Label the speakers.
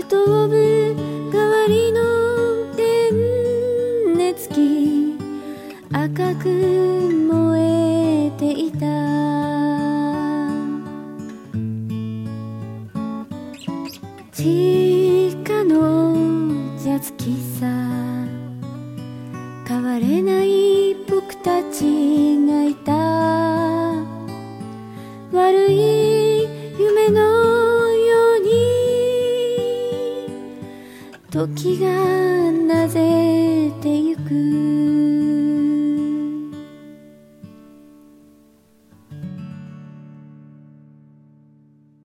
Speaker 1: 飛ぶ代わりの電熱器、赤く燃えていた。地下のジャズ喫茶、変われない僕たちがいた。悪い夢のように時がなぜ